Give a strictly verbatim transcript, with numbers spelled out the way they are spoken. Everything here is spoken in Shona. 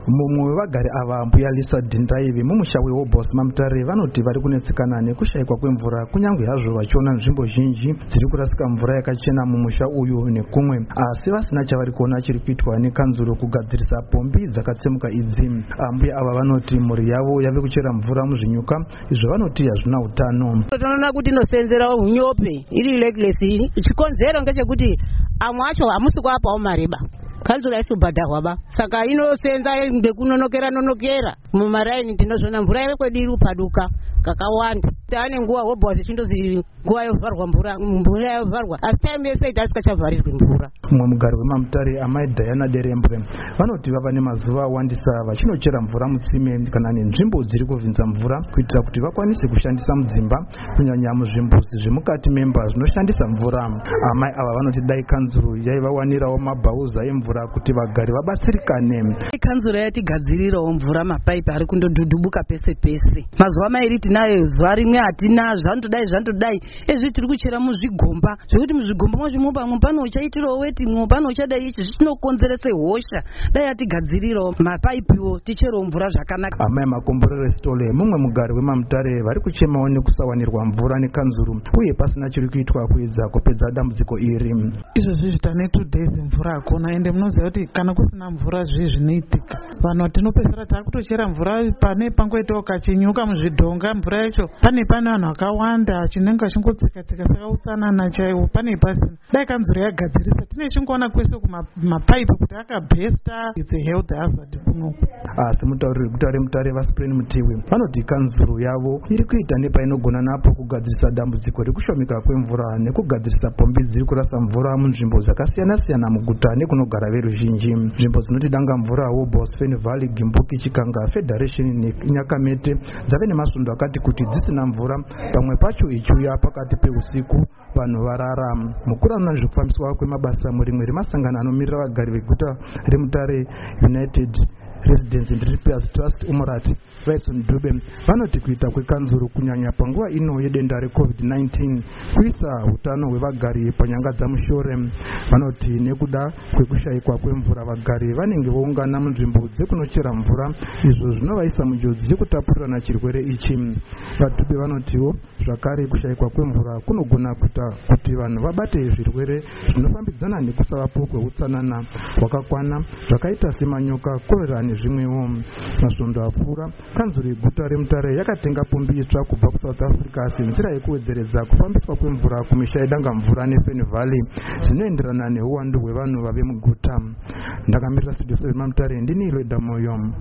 Mumwe wevagari ava mbuya Lisa Dhindaivi mumusha weHobhosi Mamutare vanoti vari kunetsekana nekushayikwa kwemvura kunyange hazvo vachiona nzvimbo zhinji dziri kurasika mvura yakachena mumusha uyu nekumwe, asi vasina chavari kuona chiri kuitwa nekanzuro kugadzirisa pombi dzakatsemuka idzi. Mbuya ava vanoti mhuri yavo yave kuchera mvura muzvinyuka izvo vanoti hazvina utano. Tinoona kuti inosenzera unyope iri leglesi, chikonzero ngechekuti amwe acho hamusi kuapawo mareba. Kanzuro haisi kubhadharwa ba, saka inosenza ngekunonokera nonokera mumaraini. Tinozvona mvura yekwedu iri kupaduka kakawanda. Taane nguva Hobhosi chindozi nguva yovharwa mvura, mvura yovharwa, asi time yese ita asikachavharirwi mvura. Mumwe mugari weMamutare amai Diana Derembwe vanoti vava nemazuva awandisa vachinochera mvura mutsime kana nenzvimbo dziri kuvhinza mvura kuitira kuti vakwanise kushandisa mudzimba, kunyanya muzvimbuzi zvemukati memba zvinoshandisa mvura. Amai ava vanoti dai kanzuro yaivawanirawo mabhauza emvura kuti vagari vabatsirikane. Kanzuro yatigadzirirawo mvura, mapaipi ari kundodhudhubuka pese pese. Mazuva mairi tinayo, zuva rimwe hatina, zvandodai zvandodai. Ezvi tiri kuchera muzvigomba, zvekuti muzvigomba mwazvimo pamwe pano uchaitirawo weti, mwe pano uchadai ichi, zvinokonzeresa hosha. Dai yatigadzirirawo mapaipiwo ticherewo mvura zvakanaka. Amai Makomborere Stole mumwe mugari weMamutare vari kuchemawo nekusawanirwa mvura nekanzuro uye pasina chiri kuitwa kuedza kupedza dambudziko iri. Izvozvi zvitane two days mvura hakuna, ende munoziva kuti kana kusina mvura zvii zvinoitika. Vanhu tinopedzera takutochera mvura pane pangoitawo kachinyuka muzvidhonga, mvura yacho pane pane vanhu vakawanda chinenge chingotsika tsika, saka utsanana chaiwo pane pasina. Dai kanzuro yagadzirisa, tine chingoona kwese kumapaipi kuti akabhesta, it's a health hazard kunoku. Asi mutauriri wekuta reMutare Vaspreni Mutiwi vanoti kanzuro yavo iri kuita nepainogona napo kugadzirisa dambudziko rekushomeka kwemvura nekugadzirisa pombi dziri kurasa mvura munzvimbo dzakasiyana siyana muguta nekunogara veruzhinji. Nzvimbo dzinoti danga mvura Hobhosi, Fen Valley, Gimbuki, Chikanga, Federation neNyakamete dzave nemasvondo akati kuti dzisina mvura, pamwe pacho ichiuya pakati peusiku vanhu varara. Mukuru anoona nezvekufambiswa kwemabasa murimwe remasangano anomirira vagari veguta reMutare United Residents and Repairs Trust Umurati Raison Dube vanoti kuita kwekanzuro kunyanya panguva ino yedenda reCovid nineteen kuisa hutano hwevagari panyanga dzamushure. Vanoti nekuda kwekushayikwa kwemvura vagari vanenge voungana munzvimbo dzekunochera mvura, izvo zvinovaisa munjodzi yekutapurirana chirwere ichi. Vadhube vanotiwo zvakare kushayikwa kwemvura kunogona kuita kuti vanhu vabate zvirwere zvinofambidzana nekusavapo kweutsanana hwakakwana zvakaita semanyoka, korera nezvimwewo. Masvondo apfuura kanzuro yeguta reMutare yakatenga pombi itsva kubva kuSouth Africa senzira yekuwedzeredza kufambiswa kwemvura kumisha yedanga mvura neFen Valley zvinoenderana neuwandu hwevanhu vave muguta. Ndakamirira studio seven Mamutare ndini Lweda Moyo.